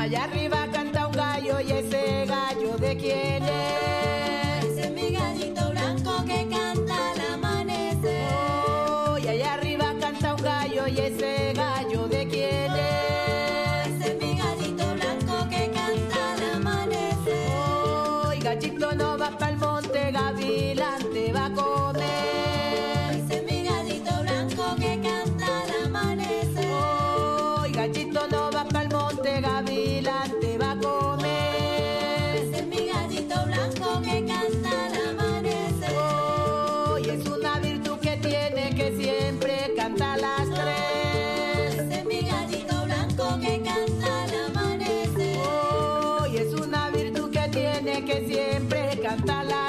Allá arriba canta un gallo y ese gallo ¿de quién es? Ese es mi gallito blanco que canta al amanecer. Oh, y allá arriba canta un gallo y ese gallo ¿de quién es? Ese es mi gallito blanco que canta al amanecer. Oh, y gallito no va pa'l monte, gavilán te va a comer. Ese es mi gallito blanco que canta al amanecer. Oh, y gallito no va pa'l monte, gavilán te va a comer. Ese es mi gallito blanco que canta al amanecer. Oh, y es una virtud que tiene que siempre canta a las 3. Ese es mi gallito blanco que canta al amanecer. Oh, y es una virtud que tiene que siempre canta a las